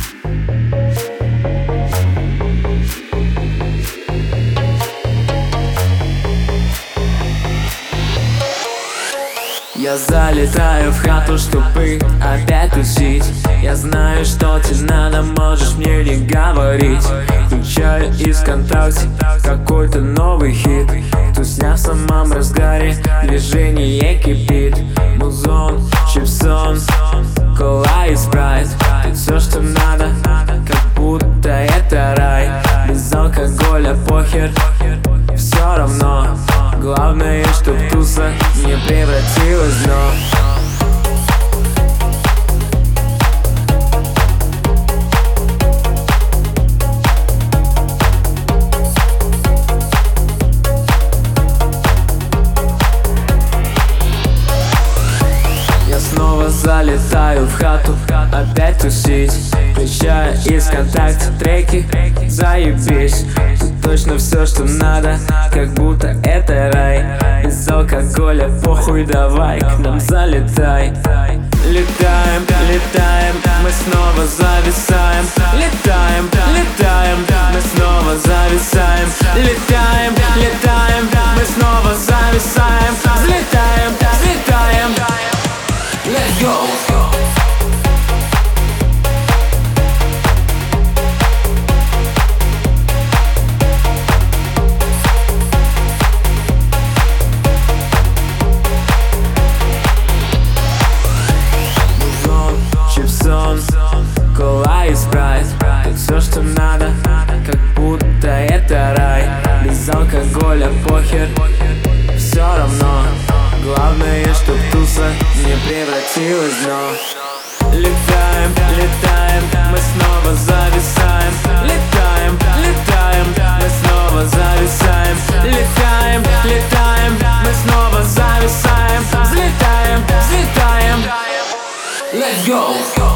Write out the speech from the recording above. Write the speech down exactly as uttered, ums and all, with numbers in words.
Я залетаю в хату, чтобы опять тусить. Я знаю, что тебе надо, можешь мне не говорить. Включаю из ВКонтакте какой-то новый хит. Тусня в самом разгаре, движение кипит. Музон, чипсон, кола и спрайт. Тут все, что надо, как будто это рай. Без алкоголя похер, все равно. Главное, чтоб туса не превратилась в дно. Я снова залетаю в хату, опять тусить. Включаю из ВКонтакте треки, заебись. Тут точно все, что надо, как будто это рай. Без алкоголя похуй, давай к нам залетай. Летаем, летаем, мы снова зависаем. Летаем, летаем, мы снова зависаем. Летаем, летаем, мы снова зависаем. Взлетаем, взлетаем. Let's go! Кола и спрайт, тут все, что надо, как будто это рай. Без алкоголя похер, все равно. Главное, чтоб туса не превратилась в дно. Летаем, летаем, мы снова зависаем. Летаем, летаем, мы снова зависаем. Летаем, летаем, мы снова зависаем. Взлетаем, взлетаем. Let's go!